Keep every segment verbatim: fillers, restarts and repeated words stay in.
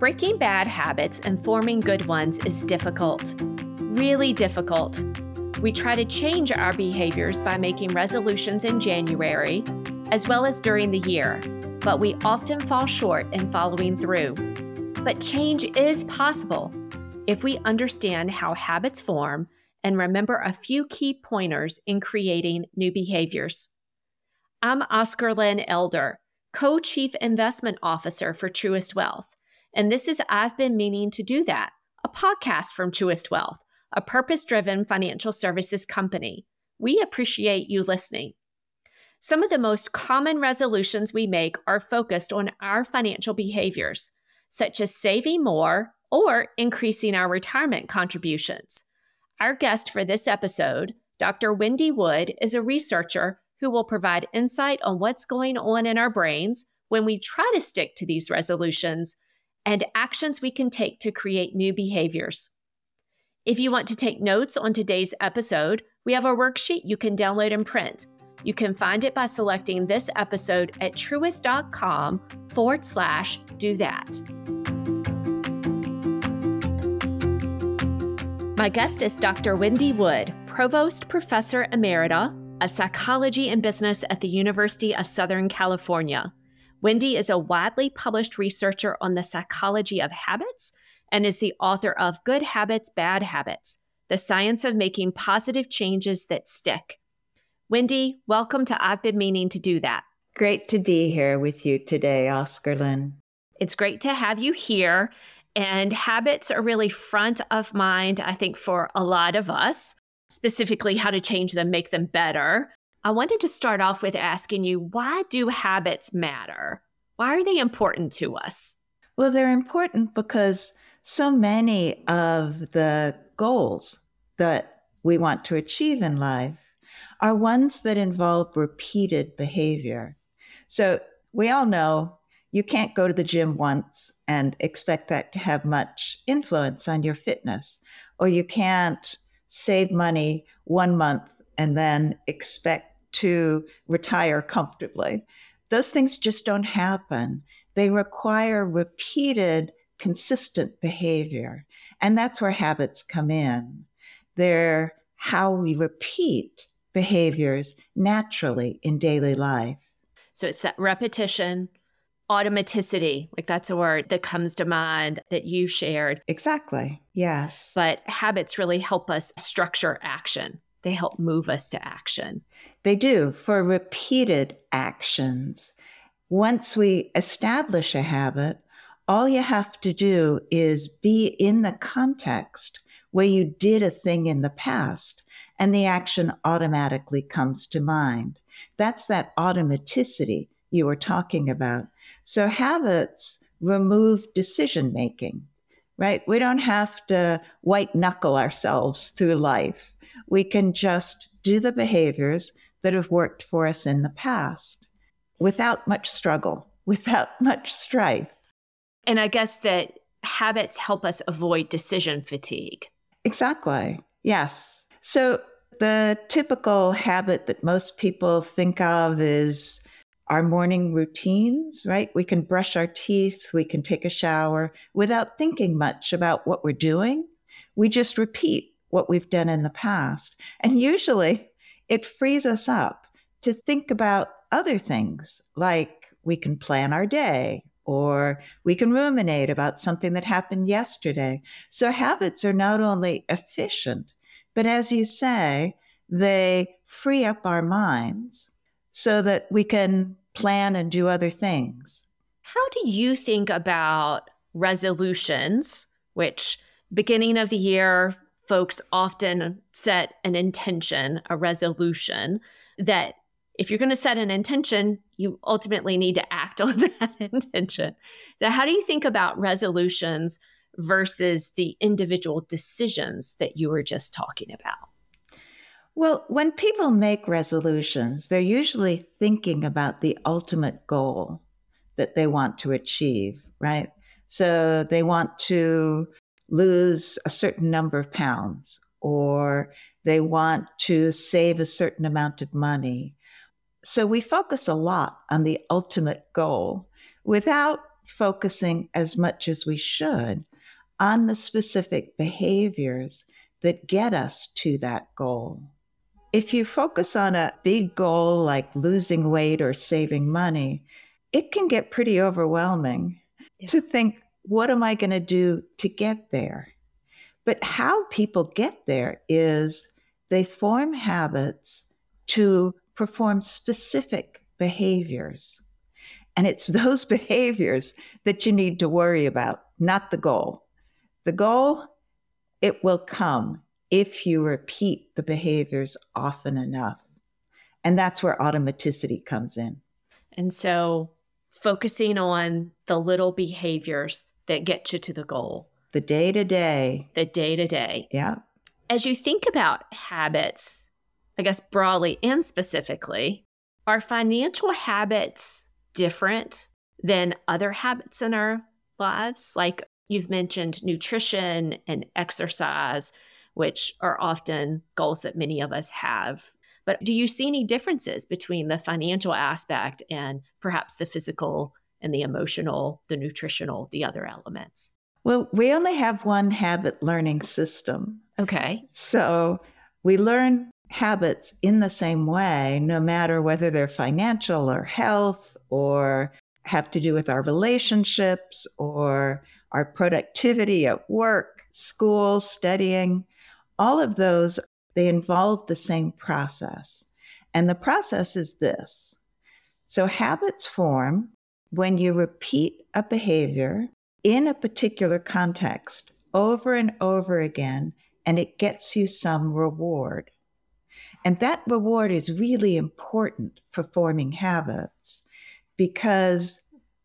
Breaking bad habits and forming good ones is difficult, really difficult. We try to change our behaviors by making resolutions in January, as well as during the year, but we often fall short in following through. But change is possible if we understand how habits form and remember a few key pointers in creating new behaviors. I'm Oscar Lynn Elder, Co-Chief Investment Officer for Truist Wealth, and this is I've Been Meaning to Do That, a podcast from Truist Wealth, a purpose-driven financial services company. We appreciate you listening. Some of the most common resolutions we make are focused on our financial behaviors, such as saving more or increasing our retirement contributions. Our guest for this episode, Doctor Wendy Wood, is a researcher who will provide insight on what's going on in our brains when we try to stick to these resolutions and actions we can take to create new behaviors. If you want to take notes on today's episode, we have a worksheet you can download and print. You can find it by selecting this episode at truist.com forward slash do that. My guest is Doctor Wendy Wood, Provost Professor Emerita of Psychology and Business at the University of Southern California. Wendy is a widely published researcher on the psychology of habits and is the author of Good Habits, Bad Habits, The Science of Making Positive Changes That Stick. Wendy, welcome to I've Been Meaning to Do That. Great to be here with you today, Oscar Lynn. It's great to have you here. And habits are really front of mind, I think, for a lot of us, specifically how to change them, make them better. I wanted to start off with asking you, why do habits matter? Why are they important to us? Well, they're important because so many of the goals that we want to achieve in life are ones that involve repeated behavior. So we all know you can't go to the gym once and expect that to have much influence on your fitness, or you can't save money one month and then expect to retire comfortably. Those things just don't happen. They require repeated, consistent behavior. And that's where habits come in. They're how we repeat behaviors naturally in daily life. So it's that repetition, automaticity, like that's a word that comes to mind that you shared. Exactly. Yes. But habits really help us structure action. They help move us to action. They do, for repeated actions. Once we establish a habit, all you have to do is be in the context where you did a thing in the past, and the action automatically comes to mind. That's that automaticity you were talking about. So habits remove decision-making, right? We don't have to white-knuckle ourselves through life. We can just do the behaviors that have worked for us in the past without much struggle, without much strife. And I guess that habits help us avoid decision fatigue. Exactly. Yes. So the typical habit that most people think of is our morning routines, right? We can brush our teeth, we can take a shower without thinking much about what we're doing. We just repeat what we've done in the past. And usually it frees us up to think about other things, like we can plan our day, or we can ruminate about something that happened yesterday. So habits are not only efficient, but as you say, they free up our minds so that we can plan and do other things. How do you think about resolutions, which beginning of the year, folks often set an intention, a resolution, that if you're going to set an intention, you ultimately need to act on that intention. So how do you think about resolutions versus the individual decisions that you were just talking about? Well, when people make resolutions, they're usually thinking about the ultimate goal that they want to achieve, right? So they want to lose a certain number of pounds, or they want to save a certain amount of money. So we focus a lot on the ultimate goal without focusing as much as we should on the specific behaviors that get us to that goal. If you focus on a big goal like losing weight or saving money, it can get pretty overwhelming yeah. to think, what am I going to do to get there? But how people get there is they form habits to perform specific behaviors. And it's those behaviors that you need to worry about, not the goal. The goal, it will come if you repeat the behaviors often enough. And that's where automaticity comes in. And so focusing on the little behaviors that get you to the goal. The day-to-day. The day-to-day. Yeah. As you think about habits, I guess broadly and specifically, are financial habits different than other habits in our lives? Like you've mentioned nutrition and exercise, which are often goals that many of us have. But do you see any differences between the financial aspect and perhaps the physical and the emotional, the nutritional, the other elements? Well, we only have one habit learning system. Okay. So we learn habits in the same way, no matter whether they're financial or health or have to do with our relationships or our productivity at work, school, studying. All of those, they involve the same process. And the process is this. So habits form when you repeat a behavior in a particular context over and over again, and it gets you some reward. And that reward is really important for forming habits because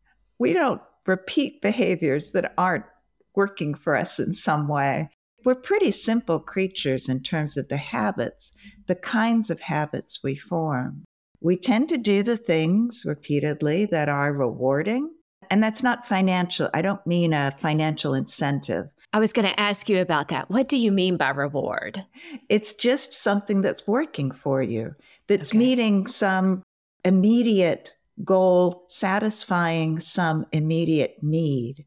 we don't repeat behaviors that aren't working for us in some way. We're pretty simple creatures in terms of the habits, the kinds of habits we form. We tend to do the things repeatedly that are rewarding. And that's not financial. I don't mean a financial incentive. I was going to ask you about that. What do you mean by reward? It's just something that's working for you, that's okay. meeting some immediate goal, satisfying some immediate need.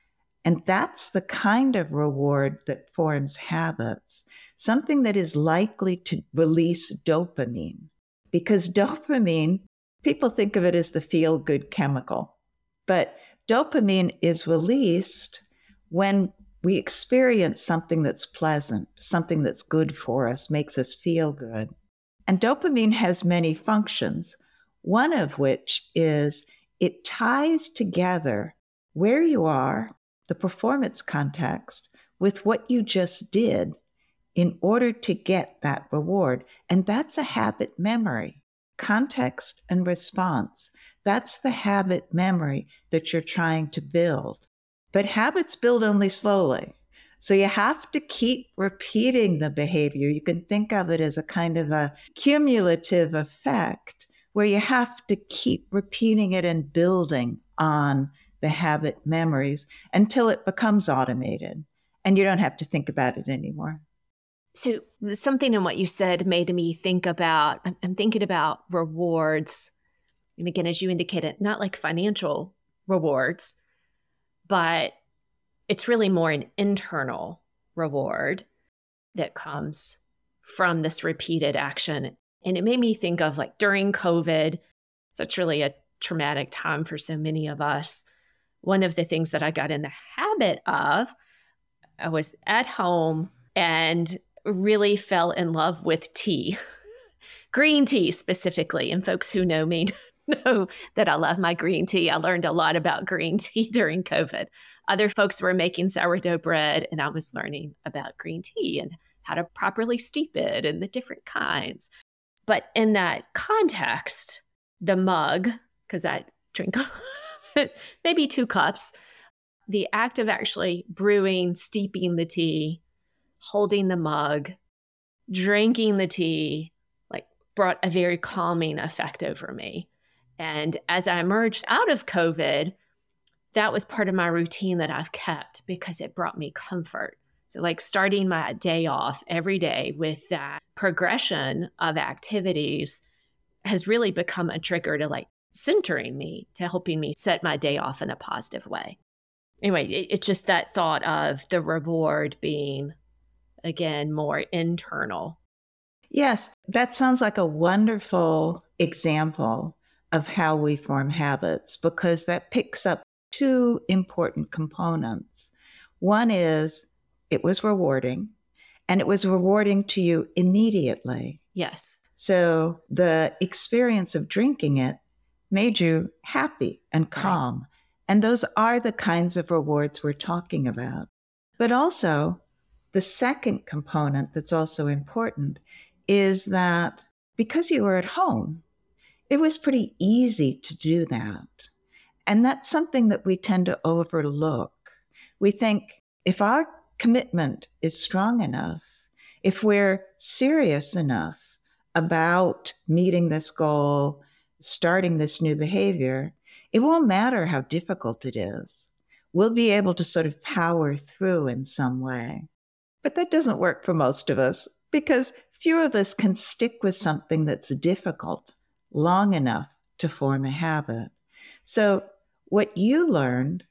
And that's the kind of reward that forms habits, something that is likely to release dopamine. Because dopamine, people think of it as the feel-good chemical. But dopamine is released when we experience something that's pleasant, something that's good for us, makes us feel good. And dopamine has many functions, one of which is it ties together where you are, the performance context, with what you just did in order to get that reward. And that's a habit memory, context and response. That's the habit memory that you're trying to build. But habits build only slowly. So you have to keep repeating the behavior. You can think of it as a kind of a cumulative effect where you have to keep repeating it and building on the habit memories until it becomes automated and you don't have to think about it anymore. So something in what you said made me think about, I'm thinking about rewards. And again, as you indicated, not like financial rewards, but it's really more an internal reward that comes from this repeated action. And it made me think of like during COVID, such really a traumatic time for so many of us. One of the things that I got in the habit of, I was at home and really fell in love with tea, green tea specifically. And folks who know me know that I love my green tea. I learned a lot about green tea during COVID. Other folks were making sourdough bread, and I was learning about green tea and how to properly steep it and the different kinds. But in that context, the mug, because I drink maybe two cups, the act of actually brewing, steeping the tea, holding the mug, drinking the tea, like brought a very calming effect over me. And as I emerged out of COVID, that was part of my routine that I've kept because it brought me comfort. So like starting my day off every day with that progression of activities has really become a trigger to like centering me, to helping me set my day off in a positive way. Anyway, it, it's just that thought of the reward being, again, more internal. Yes, that sounds like a wonderful example of how we form habits, because that picks up two important components. One is it was rewarding, and it was rewarding to you immediately. Yes. So the experience of drinking it made you happy and calm. Right. And those are the kinds of rewards we're talking about. But also, the second component that's also important is that because you were at home, it was pretty easy to do that. And that's something that we tend to overlook. We think if our commitment is strong enough, if we're serious enough about meeting this goal, starting this new behavior, it won't matter how difficult it is. We'll be able to sort of power through in some way. But that doesn't work for most of us, because few of us can stick with something that's difficult long enough to form a habit. So what you learned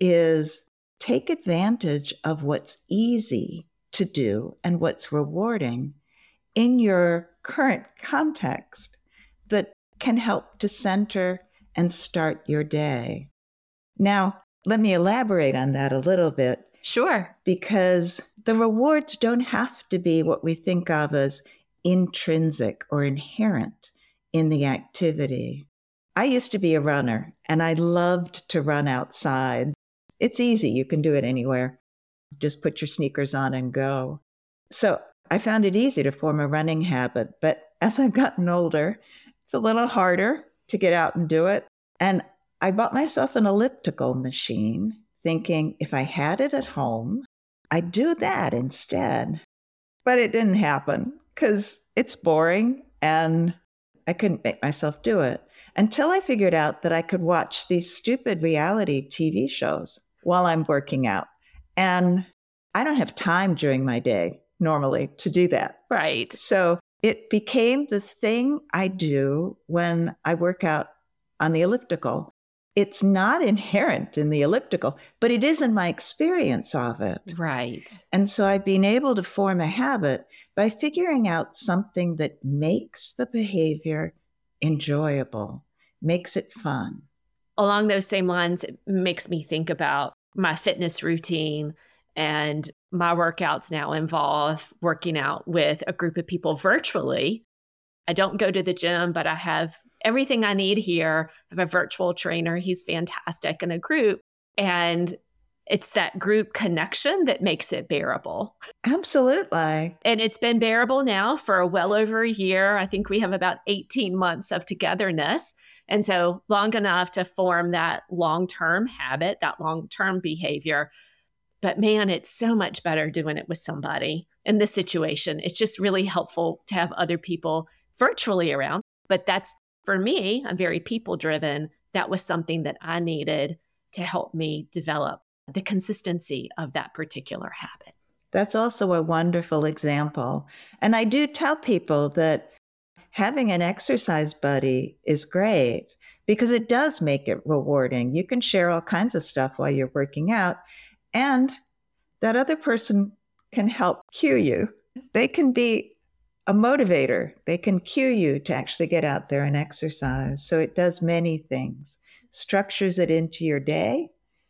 is take advantage of what's easy to do and what's rewarding in your current context that can help to center and start your day. Now, let me elaborate on that a little bit. Sure. Because the rewards don't have to be what we think of as intrinsic or inherent in the activity. I used to be a runner, and I loved to run outside. It's easy. You can do it anywhere. Just put your sneakers on and go. So I found it easy to form a running habit. But as I've gotten older, it's a little harder to get out and do it. And I bought myself an elliptical machine, thinking if I had it at home, I'd do that instead. But it didn't happen because it's boring and I couldn't make myself do it until I figured out that I could watch these stupid reality T V shows while I'm working out. And I don't have time during my day normally to do that. Right. So it became the thing I do when I work out on the elliptical. It's not inherent in the elliptical, but it is in my experience of it. Right. And so I've been able to form a habit by figuring out something that makes the behavior enjoyable, makes it fun. Along those same lines, it makes me think about my fitness routine, and my workouts now involve working out with a group of people virtually. I don't go to the gym, but I have everything I need here. I have a virtual trainer. He's fantastic, and a group. And it's that group connection that makes it bearable. Absolutely. And it's been bearable now for well over a year. I think we have about eighteen months of togetherness. And so long enough to form that long-term habit, that long-term behavior. But man, it's so much better doing it with somebody in this situation. It's just really helpful to have other people virtually around. But that's, for me, I'm very people-driven. That was something that I needed to help me develop the consistency of that particular habit. That's also a wonderful example. And I do tell people that having an exercise buddy is great because it does make it rewarding. You can share all kinds of stuff while you're working out, and that other person can help cue you. They can be a motivator. They can cue you to actually get out there and exercise. So it does many things, structures it into your day,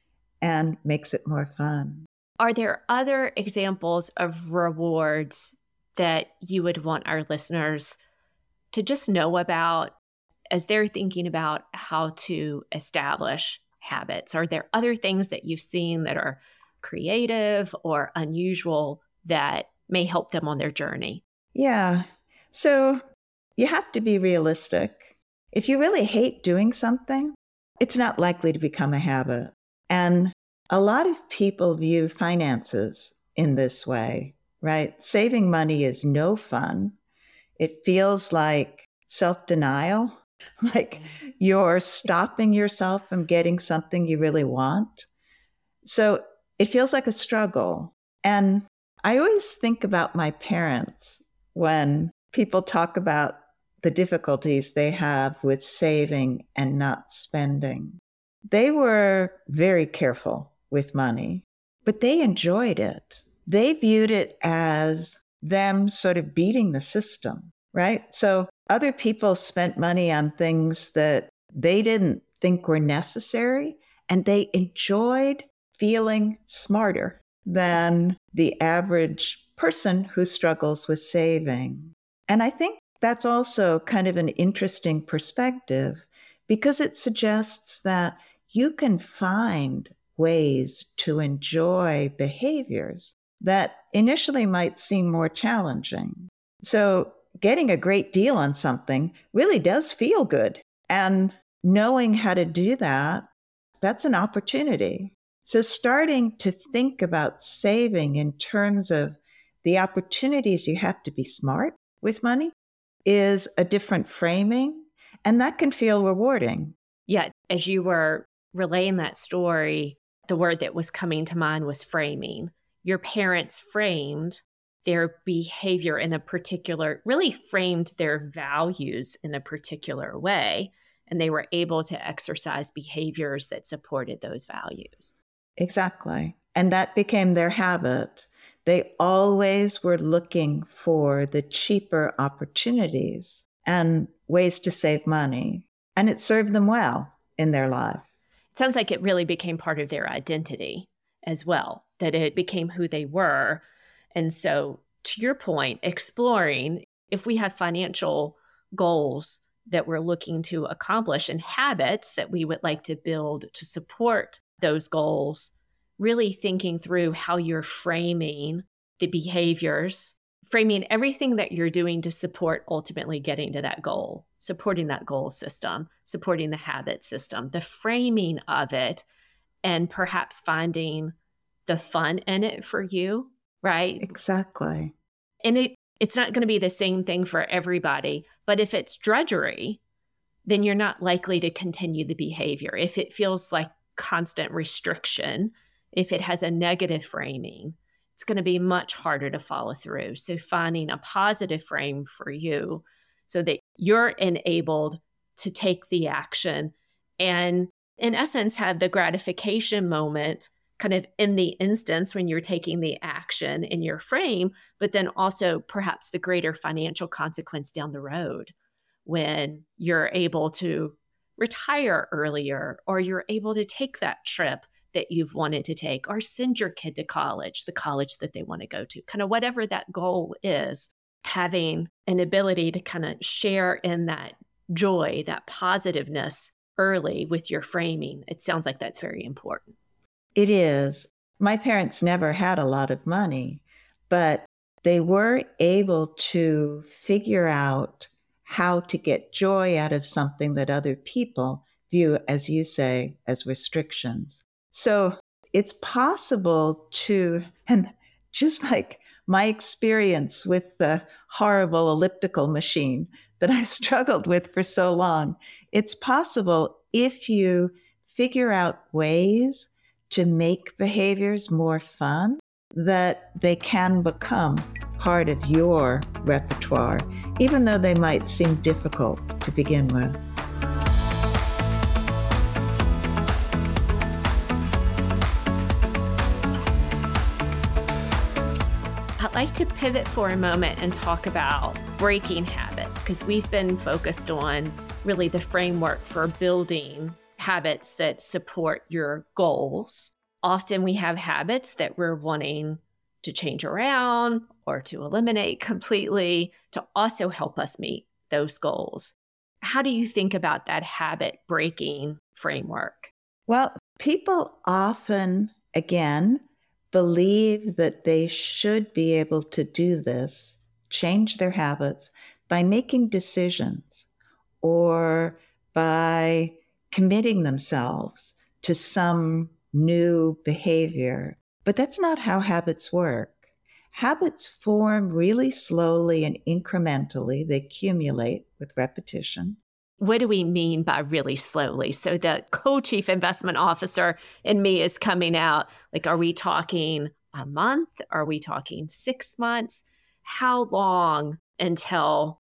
and makes it more fun. Are there other examples of rewards that you would want our listeners to just know about as they're thinking about how to establish habits? Are there other things that you've seen that are creative or unusual that may help them on their journey? Yeah. So you have to be realistic. If you really hate doing something, it's not likely to become a habit. And a lot of people view finances in this way, right? Saving money is no fun. It feels like self-denial, like you're stopping yourself from getting something you really want. So it feels like a struggle. And I always think about my parents when people talk about the difficulties they have with saving and not spending. They were very careful with money, but they enjoyed it. They viewed it as them sort of beating the system, right? So other people spent money on things that they didn't think were necessary, and they enjoyed feeling smarter than the average person who struggles with saving. And I think that's also kind of an interesting perspective because it suggests that you can find ways to enjoy behaviors that initially might seem more challenging. So getting a great deal on something really does feel good. And knowing how to do that, that's an opportunity. So starting to think about saving in terms of the opportunities you have to be smart with money is a different framing, and that can feel rewarding. Yeah, as you were relaying that story, the word that was coming to mind was framing. Your parents framed their behavior in a particular, really framed their values in a particular way, and they were able to exercise behaviors that supported those values. Exactly. And that became their habit. They always were looking for the cheaper opportunities and ways to save money. And it served them well in their life. It sounds like it really became part of their identity as well, that it became who they were. And so, to your point, exploring if we have financial goals that we're looking to accomplish and habits that we would like to build to support those goals, really thinking through how you're framing the behaviors, framing everything that you're doing to support ultimately getting to that goal, supporting that goal system, supporting the habit system, the framing of it, and perhaps finding the fun in it for you, right? Exactly. And it it's not going to be the same thing for everybody, but if it's drudgery, then you're not likely to continue the behavior. If it feels like constant restriction, if it has a negative framing, it's going to be much harder to follow through. So finding a positive frame for you so that you're enabled to take the action and, in essence, have the gratification moment kind of in the instance when you're taking the action in your frame, but then also perhaps the greater financial consequence down the road when you're able to retire earlier, or you're able to take that trip that you've wanted to take, or send your kid to college, the college that they want to go to, kind of whatever that goal is, having an ability to kind of share in that joy, that positiveness early with your framing. It sounds like that's very important. It is. My parents never had a lot of money, but they were able to figure out how to get joy out of something that other people view, as you say, as restrictions. So it's possible to, and just like my experience with the horrible elliptical machine that I struggled with for so long, it's possible if you figure out ways to make behaviors more fun, that they can become part of your repertoire, even though they might seem difficult to begin with. I'd like to pivot for a moment and talk about breaking habits, because we've been focused on really the framework for building habits that support your goals. Often we have habits that we're wanting to change around or to eliminate completely to also help us meet those goals. How do you think about that habit breaking framework? Well, people often, again, believe that they should be able to do this, change their habits, by making decisions or by committing themselves to some new behavior. But that's not how habits work. Habits form really slowly and incrementally. They accumulate with repetition. What do we mean by really slowly? So the co-chief investment officer in me is coming out. Like, are we talking a month? Are we talking six months? How long until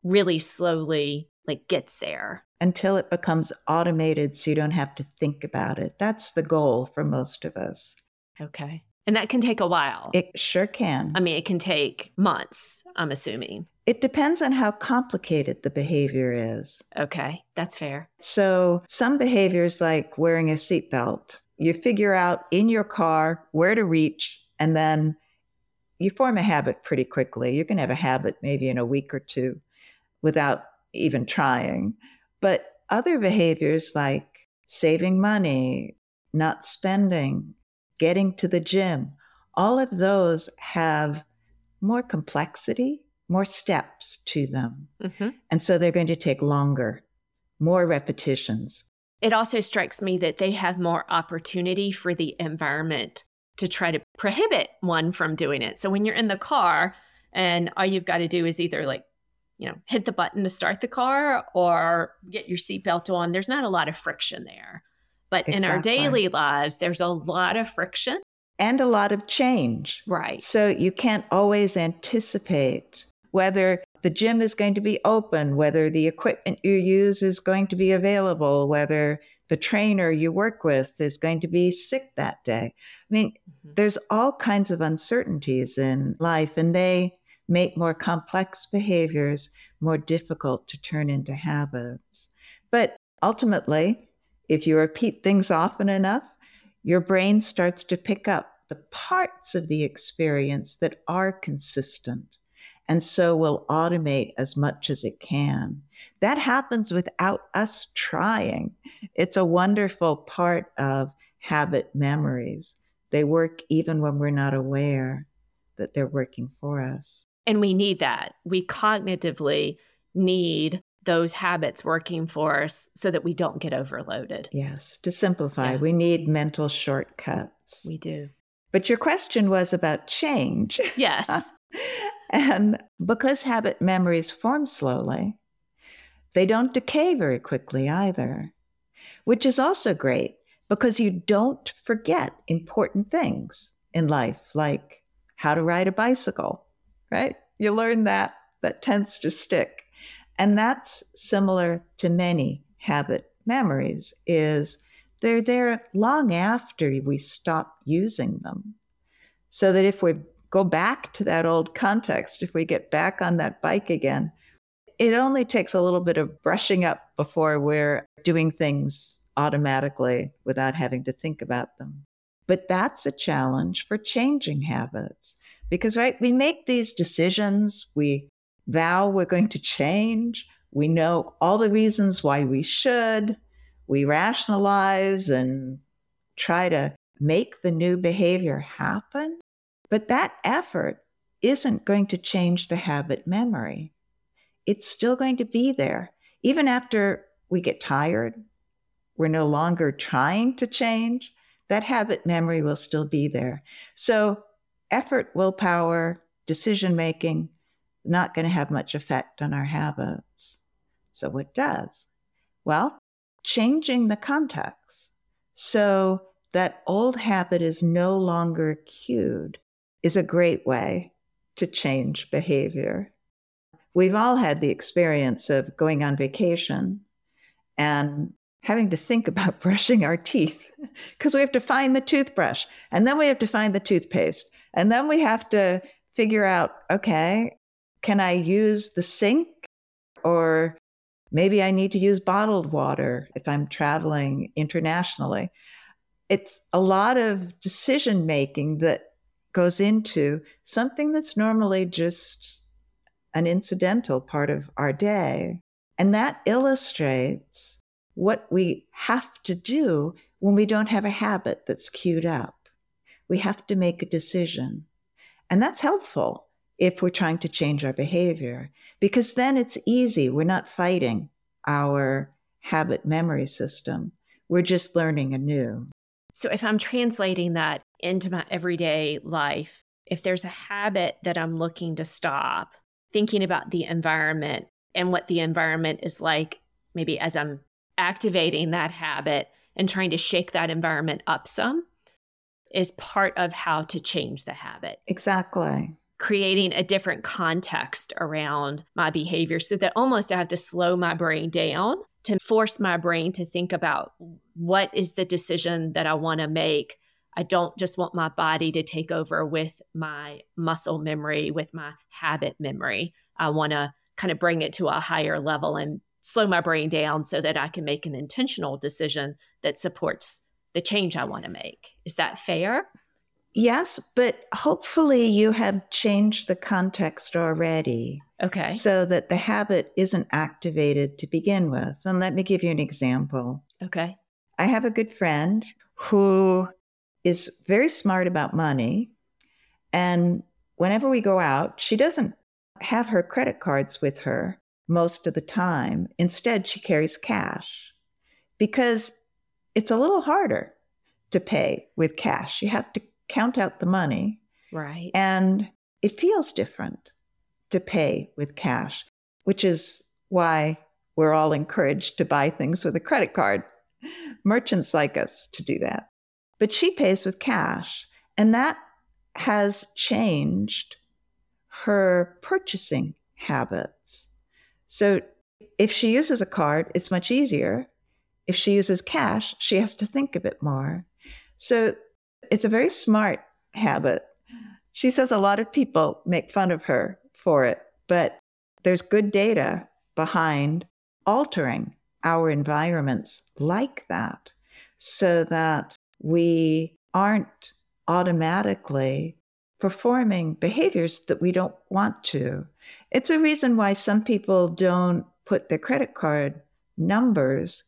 really slowly like gets there. Until it becomes automated so you don't have to think about it. That's the goal for most of us. Okay. And that can take a while. It sure can. I mean, it can take months, I'm assuming. It depends on how complicated the behavior is. Okay, that's fair. So some behaviors like wearing a seatbelt, you figure out in your car where to reach, and then you form a habit pretty quickly. You can have a habit maybe in a week or two without even trying. But other behaviors like saving money, not spending, getting to the gym, all of those have more complexity, more steps to them. Mm-hmm. And so they're going to take longer, more repetitions. It also strikes me that they have more opportunity for the environment to try to prohibit one from doing it. So when you're in the car and all you've got to do is either like, you know, hit the button to start the car or get your seatbelt on, there's not a lot of friction there. But exactly. In our daily lives, there's a lot of friction. And a lot of change. Right. So you can't always anticipate whether the gym is going to be open, whether the equipment you use is going to be available, whether the trainer you work with is going to be sick that day. I mean, mm-hmm. there's all kinds of uncertainties in life, and they make more complex behaviors more difficult to turn into habits. But ultimately, if you repeat things often enough, your brain starts to pick up the parts of the experience that are consistent, and so will automate as much as it can. That happens without us trying. It's a wonderful part of habit memories. They work even when we're not aware that they're working for us. And we need that. We cognitively need those habits working for us so that we don't get overloaded. Yes. To simplify, yeah. we need mental shortcuts. We do. But your question was about change. Yes. And because habit memories form slowly, they don't decay very quickly either, which is also great because you don't forget important things in life, like how to ride a bicycle, right? You learn that. That tends to stick. And that's similar to many habit memories, is they're there long after we stop using them. So that if we go back to that old context, if we get back on that bike again, it only takes a little bit of brushing up before we're doing things automatically without having to think about them. But that's a challenge for changing habits because, right, we make these decisions, we vow we're going to change. We know all the reasons why we should. We rationalize and try to make the new behavior happen. But that effort isn't going to change the habit memory. It's still going to be there. Even after we get tired, we're no longer trying to change, that habit memory will still be there. So effort, willpower, decision-making, not going to have much effect on our habits. So what does? Well, changing the context so that old habit is no longer cued is a great way to change behavior. We've all had the experience of going on vacation and having to think about brushing our teeth because we have to find the toothbrush and then we have to find the toothpaste and then we have to figure out, okay, can I use the sink? Or maybe I need to use bottled water if I'm traveling internationally. It's a lot of decision making that goes into something that's normally just an incidental part of our day. And that illustrates what we have to do when we don't have a habit that's queued up. We have to make a decision. And that's helpful if we're trying to change our behavior, because then it's easy. We're not fighting our habit memory system. We're just learning anew. So if I'm translating that into my everyday life, if there's a habit that I'm looking to stop, thinking about the environment and what the environment is like, maybe as I'm activating that habit and trying to shake that environment up some, is part of how to change the habit. Exactly. creating a different context around my behavior so that almost I have to slow my brain down to force my brain to think about what is the decision that I want to make. I don't just want my body to take over with my muscle memory, with my habit memory. I want to kind of bring it to a higher level and slow my brain down so that I can make an intentional decision that supports the change I want to make. Is that fair? Yes, but hopefully you have changed the context already. Okay. So that the habit isn't activated to begin with. And let me give you an example. Okay. I have a good friend who is very smart about money. And whenever we go out, she doesn't have her credit cards with her most of the time. Instead, she carries cash because it's a little harder to pay with cash. You have to count out the money. Right. And it feels different to pay with cash, which is why we're all encouraged to buy things with a credit card. Merchants like us to do that. But she pays with cash, and that has changed her purchasing habits. So if she uses a card, it's much easier. If she uses cash, she has to think a bit more. So it's a very smart habit. She says a lot of people make fun of her for it, but there's good data behind altering our environments like that so that we aren't automatically performing behaviors that we don't want to. It's a reason why some people don't put their credit card numbers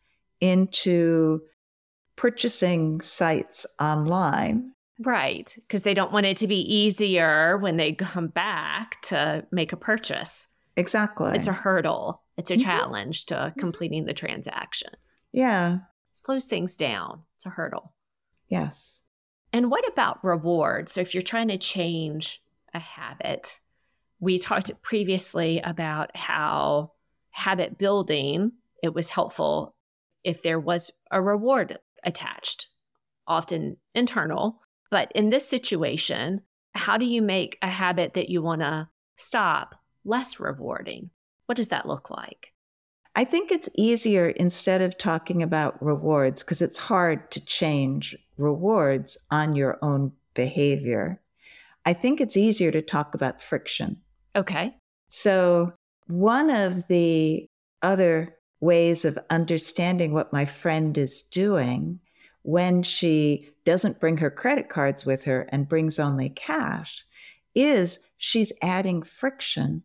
into purchasing sites online. Right, because they don't want it to be easier when they come back to make a purchase. Exactly. It's a hurdle. It's a Mm-hmm. challenge to completing the transaction. Yeah. Slows things down. It's a hurdle. Yes. And what about rewards? So if you're trying to change a habit, we talked previously about how habit building, it was helpful if there was a reward attached, often internal. But in this situation, how do you make a habit that you want to stop less rewarding? What does that look like? I think it's easier instead of talking about rewards, because it's hard to change rewards on your own behavior. I think it's easier to talk about friction. Okay. So one of the other ways of understanding what my friend is doing when she doesn't bring her credit cards with her and brings only cash is she's adding friction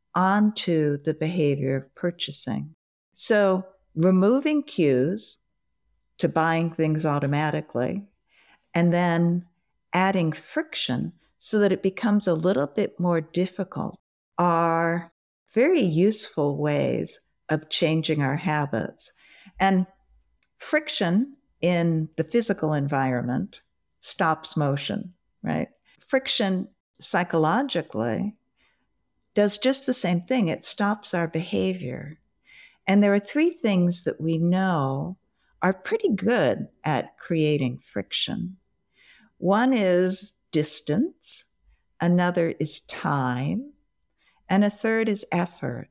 onto the behavior of purchasing. So removing cues to buying things automatically and then adding friction so that it becomes a little bit more difficult are very useful ways of changing our habits. And friction in the physical environment stops motion, right? Friction psychologically does just the same thing. It stops our behavior. And there are three things that we know are pretty good at creating friction. One is distance, another is time, and a third is effort.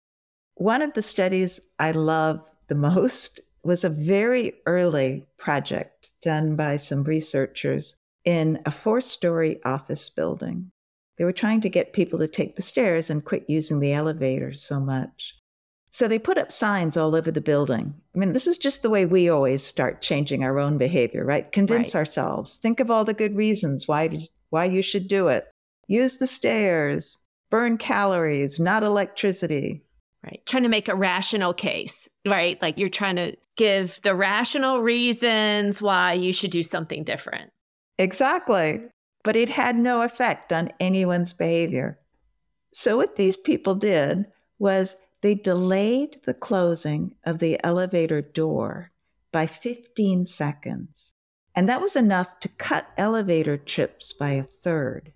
One of the studies I love the most was a very early project done by some researchers in a four-story office building. They were trying to get people to take the stairs and quit using the elevator so much. So they put up signs all over the building. I mean, this is just the way we always start changing our own behavior, right? Convince Right. ourselves. Think of all the good reasons why, why you should do it. Use the stairs. Burn calories, not electricity. Right. Trying to make a rational case, right? Like you're trying to give the rational reasons why you should do something different. Exactly. But it had no effect on anyone's behavior. So what these people did was they delayed the closing of the elevator door by fifteen seconds. And that was enough to cut elevator trips by a third.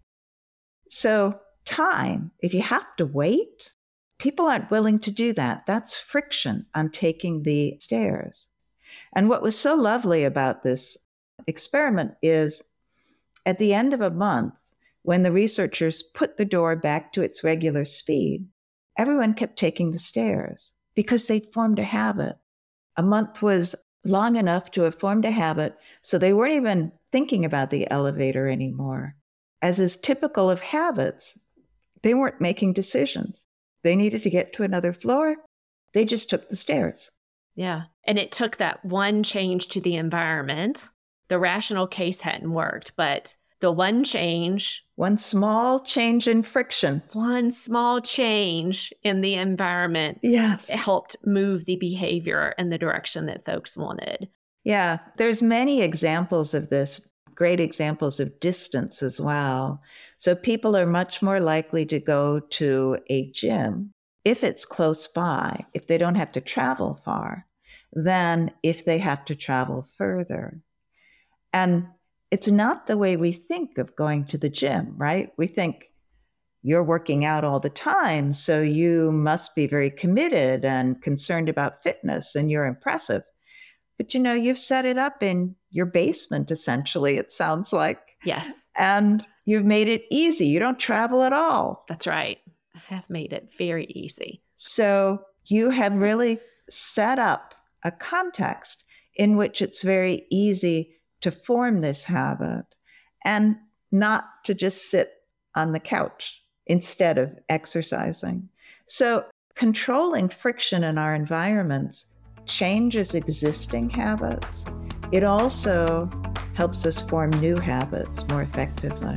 So time, if you have to wait, people aren't willing to do that. That's friction on taking the stairs. And what was so lovely about this experiment is at the end of a month, when the researchers put the door back to its regular speed, everyone kept taking the stairs because they'd formed a habit. A month was long enough to have formed a habit, so they weren't even thinking about the elevator anymore. As is typical of habits, they weren't making decisions. They needed to get to another floor. They just took the stairs. Yeah. And it took that one change to the environment. The rational case hadn't worked, but the one change, one small change in friction, one small change in the environment, yes, helped move the behavior in the direction that folks wanted. Yeah, there's many examples of this, great examples of distance as well. So people are much more likely to go to a gym if it's close by, if they don't have to travel far, than if they have to travel further. And it's not the way we think of going to the gym, right? We think you're working out all the time, so you must be very committed and concerned about fitness, and you're impressive. But, you know, you've set it up in your basement, essentially, it sounds like. Yes. And you've made it easy. You don't travel at all. That's right. I have made it very easy. So you have really set up a context in which it's very easy to form this habit and not to just sit on the couch instead of exercising. So controlling friction in our environments changes existing habits. It also helps us form new habits more effectively.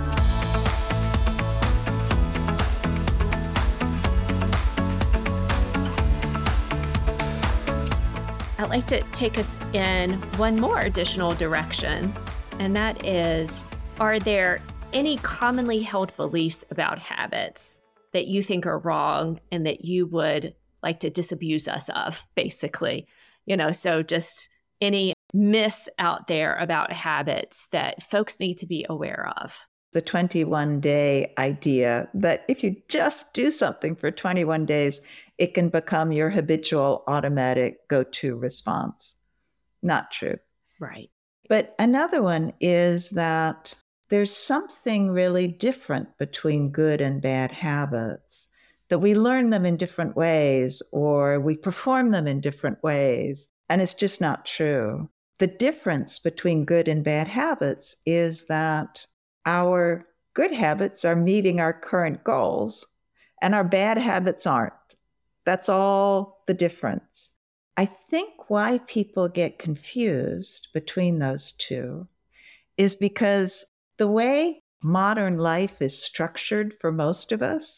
I'd like to take us in one more additional direction, and that is, are there any commonly held beliefs about habits that you think are wrong and that you would like to disabuse us of, basically? You know, so just any myths out there about habits that folks need to be aware of. The twenty-one day idea that if you just do something for twenty-one days, it can become your habitual automatic go-to response. Not true. Right. But another one is that there's something really different between good and bad habits, that we learn them in different ways or we perform them in different ways. And it's just not true. The difference between good and bad habits is that our good habits are meeting our current goals and our bad habits aren't. That's all the difference. I think why people get confused between those two is because the way modern life is structured for most of us,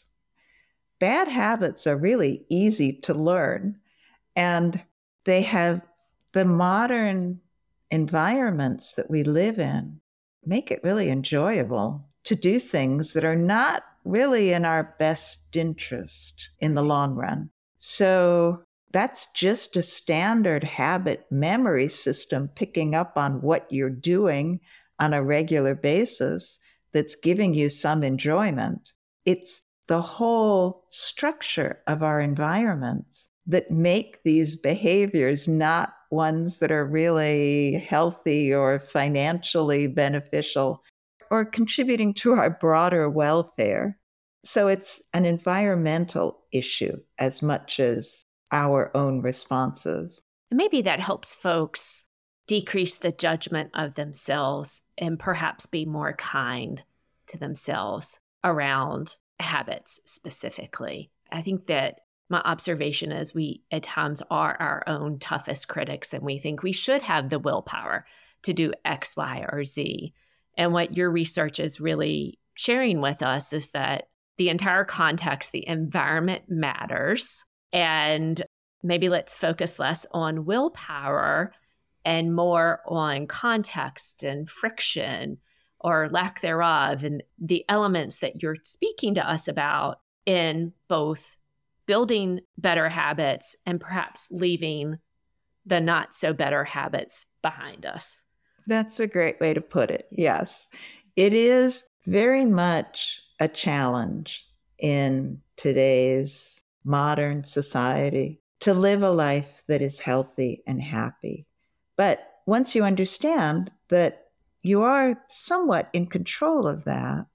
bad habits are really easy to learn. And they have the modern environments that we live in make it really enjoyable to do things that are not really in our best interest in the long run. So that's just a standard habit memory system picking up on what you're doing on a regular basis that's giving you some enjoyment. It's the whole structure of our environments that make these behaviors not ones that are really healthy or financially beneficial or contributing to our broader welfare. So it's an environmental issue as much as our own responses. Maybe that helps folks decrease the judgment of themselves and perhaps be more kind to themselves around habits specifically. I think that my observation is we at times are our own toughest critics and we think we should have the willpower to do X, Y, or Z. And what your research is really sharing with us is that the entire context, the environment matters. And maybe let's focus less on willpower and more on context and friction or lack thereof, and the elements that you're speaking to us about in both building better habits and perhaps leaving the not so better habits behind us. That's a great way to put it. Yes, it is very much a challenge in today's modern society to live a life that is healthy and happy. But once you understand that you are somewhat in control of that,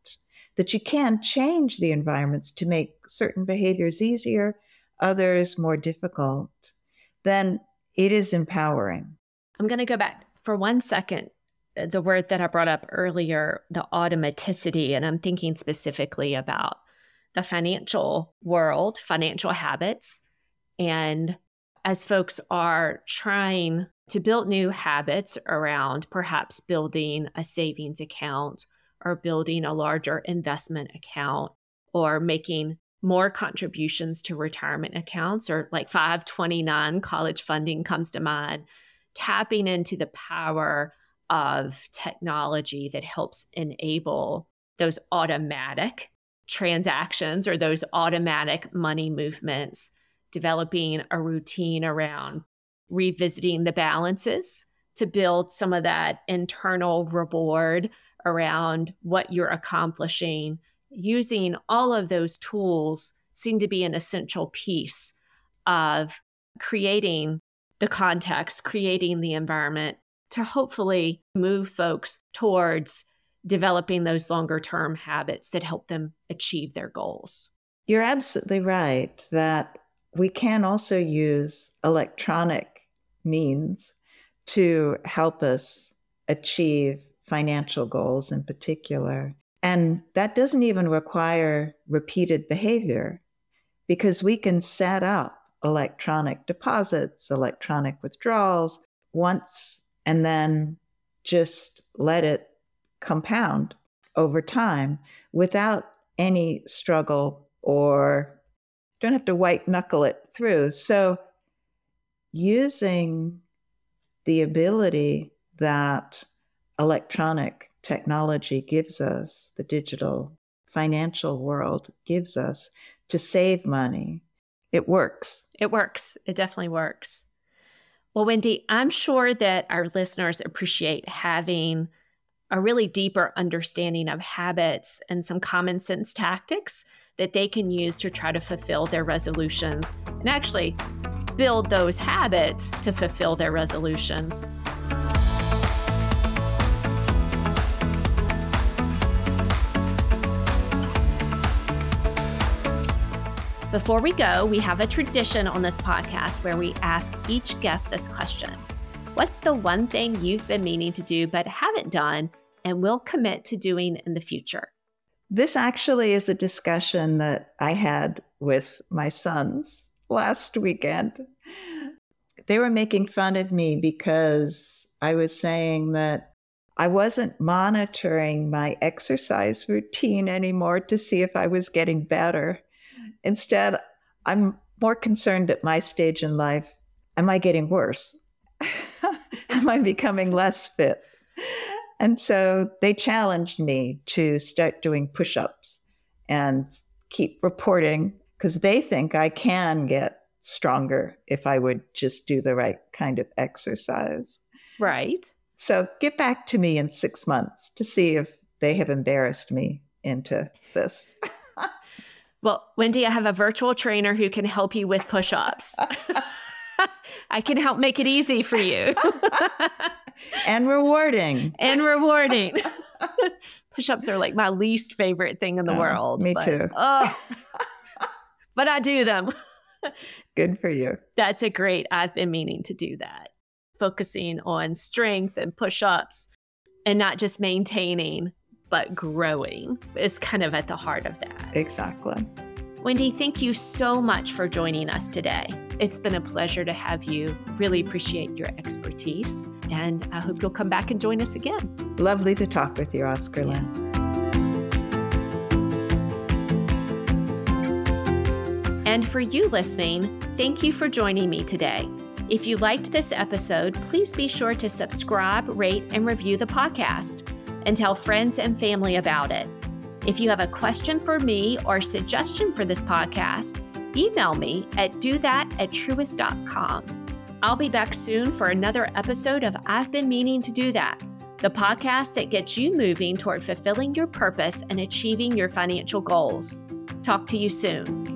that you can change the environments to make certain behaviors easier, others more difficult, then it is empowering. I'm going to go back for one second. The word that I brought up earlier, the automaticity, and I'm thinking specifically about the financial world, financial habits. And as folks are trying to build new habits around perhaps building a savings account or building a larger investment account or making more contributions to retirement accounts, or like five twenty-nine college funding comes to mind, tapping into the power of technology that helps enable those automatic transactions or those automatic money movements, developing a routine around revisiting the balances to build some of that internal reward around what you're accomplishing. Using all of those tools seem to be an essential piece of creating the context, creating the environment to hopefully move folks towards developing those longer term habits that help them achieve their goals. You're absolutely right that we can also use electronic means to help us achieve financial goals in particular. And that doesn't even require repeated behavior, because we can set up electronic deposits, electronic withdrawals once, and then just let it compound over time without any struggle, or don't have to white knuckle it through. So using the ability that electronic technology gives us, the digital financial world gives us to save money, it works. It works. It definitely works. Well, Wendy, I'm sure that our listeners appreciate having a really deeper understanding of habits and some common sense tactics that they can use to try to fulfill their resolutions and actually build those habits to fulfill their resolutions. Before we go, we have a tradition on this podcast where we ask each guest this question. What's the one thing you've been meaning to do but haven't done and will commit to doing in the future? This actually is a discussion that I had with my sons last weekend. They were making fun of me because I was saying that I wasn't monitoring my exercise routine anymore to see if I was getting better. Instead, I'm more concerned at my stage in life, am I getting worse? Am I becoming less fit? And so they challenged me to start doing push-ups and keep reporting, because they think I can get stronger if I would just do the right kind of exercise. Right. So get back to me in six months to see if they have embarrassed me into this. Well, Wendy, I have a virtual trainer who can help you with push-ups. I can help make it easy for you. And rewarding. And rewarding. Push-ups are like my least favorite thing in the oh, world. Me but, too. Oh, but I do them. Good for you. That's a great, I've been meaning to do that. Focusing on strength and push-ups and not just maintaining, but growing is kind of at the heart of that. Exactly. Wendy, thank you so much for joining us today. It's been a pleasure to have you. Really appreciate your expertise, and I hope you'll come back and join us again. Lovely to talk with you, Oscar Lynn. And for you listening, thank you for joining me today. If you liked this episode, please be sure to subscribe, rate, and review the podcast, and tell friends and family about it. If you have a question for me or suggestion for this podcast, email me at do that at truist dot com. I'll be back soon for another episode of I've Been Meaning to Do That, the podcast that gets you moving toward fulfilling your purpose and achieving your financial goals. Talk to you soon.